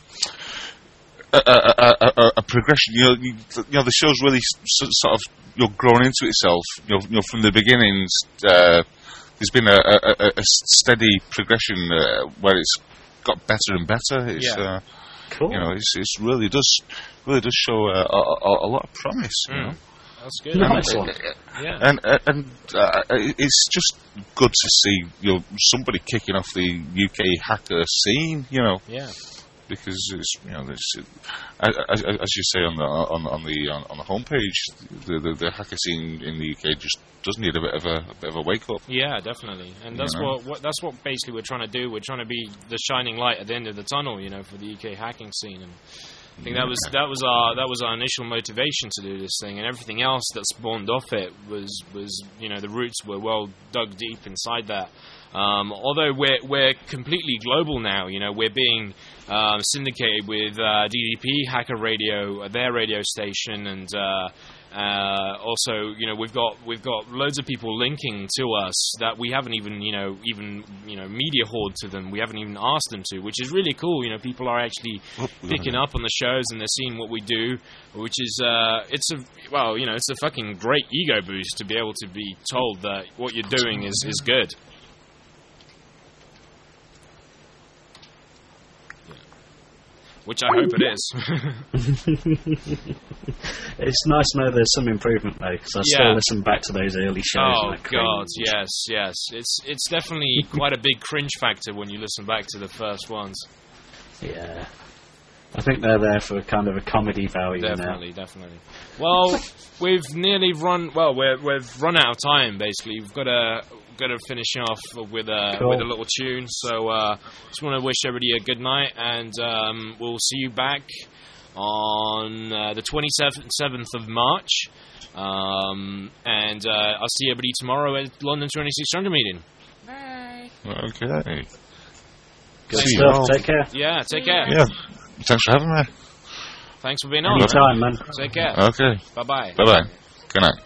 A progression, the show's really sort of grown into itself. From the beginnings, there's been a steady progression where it's got better and better. It's cool. It's really does show a lot of promise. You know? That's good. Nice. And it's just good to see somebody kicking off the UK hacker scene. Yeah. Because it's as you say on the homepage, the hacker scene in the UK just does need a bit of a wake up. Yeah, definitely, and that's what basically we're trying to do. We're trying to be the shining light at the end of the tunnel, for the UK hacking scene. And I think that was our initial motivation to do this thing, and everything else that spawned off it was the roots were well dug deep inside that. Although we're completely global now, we're being syndicated with DDP Hacker Radio, their radio station, and also we've got loads of people linking to us that we haven't even media hoard to them. We haven't even asked them to, which is really cool. People are actually picking up on the shows and they're seeing what we do, which is it's a fucking great ego boost to be able to be told that what you're doing is good. Which I hope it is. It's nice to know there's some improvement though, because I still listen back to those early shows. Oh God, yes. It's definitely quite a big cringe factor when you listen back to the first ones. Yeah, I think they're there for kind of a comedy value now. Definitely. Well, we've nearly run. Well, we've run out of time. Basically, we've got to finish off with a little tune. So just want to wish everybody a good night, and we'll see you back on the 27th of March, and I'll see everybody tomorrow at London 2600 meeting. Bye. Okay. Good stuff. Take care. Yeah, take care. Yeah. Thanks for having me. Thanks for being on. Anytime, man. Take care. Okay. Bye-bye. Bye-bye. Good night.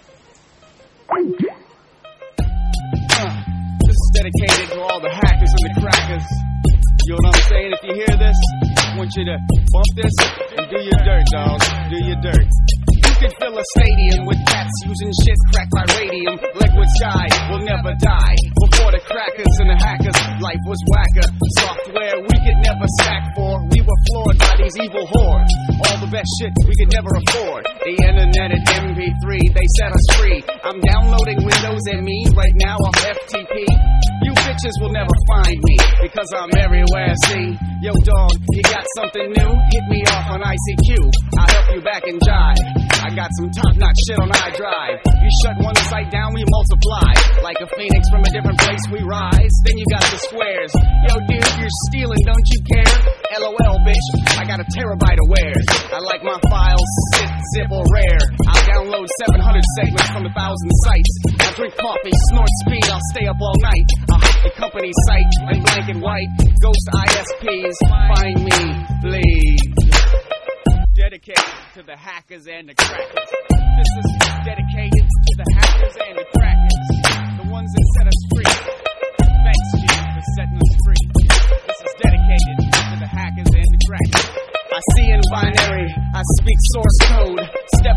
This is dedicated to all the hackers and the crackers. You know what I'm saying? If you hear this, I want you to bump this and do your dirt, dog. Do your dirt. You could fill a stadium with cats using shit cracked by radium. Liquid sky will never die. Before the crackers and the hackers, life was whacker. Software we could never stack for. We were floored by these evil hordes. All the best shit we could never afford. The internet and MP3, they set us free. I'm downloading Windows ME right now on FTP. You bitches will never find me because I'm everywhere. See, yo dog, you got something new? Hit me off on ICQ. I'll help you back and jive. I got some top-notch shit on iDrive. You shut one site down, we multiply. Like a phoenix from a different place, we rise. Then you got the squares. Yo, dude, you're stealing, don't you care? LOL, bitch, I got a terabyte of wares. I like my files zip or rare. I'll download 700 segments from 1,000 sites. I'll drink coffee, snort speed, I'll stay up all night. I'll hit the company site in black and white. Ghost ISPs, find me, please. Dedicated to the hackers and the crackers. This is dedicated to the hackers and the crackers. The ones that set us free. Thanks, G, for setting us free. This is dedicated to the hackers and the crackers. I see in binary, I speak source code. Step on my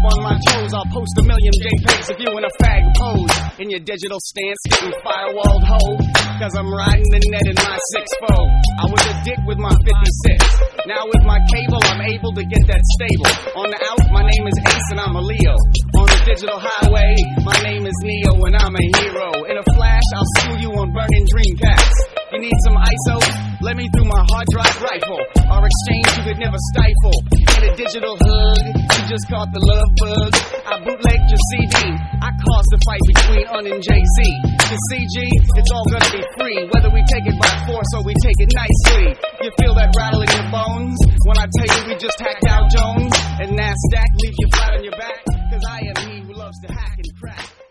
toes. I'll post a million JPEGs of you in a fag pose. In your digital stance, getting firewalled hoe. Cause I'm riding the net in my 6'4". I was a dick with my 56. Now with my cable, I'm able to get that stable. On the out, my name is Ace and I'm a Leo. On the digital highway, my name is Neo and I'm a hero. In a flash, I'll screw you on burning Dreamcast. You need some ISO? Let me through my hard drive rifle. Our exchange you could never stifle. In a digital hood, you just caught the love bug. I bootlegged your CD. I caused the fight between Un and Jay-Z. The CG, it's all gonna be free. Whether we take it by force or we take it nicely. You feel that rattle in your bones when I tell you we just hacked out Jones. And NASDAQ leaves you flat on your back. Cause I am he who loves to hack and crack.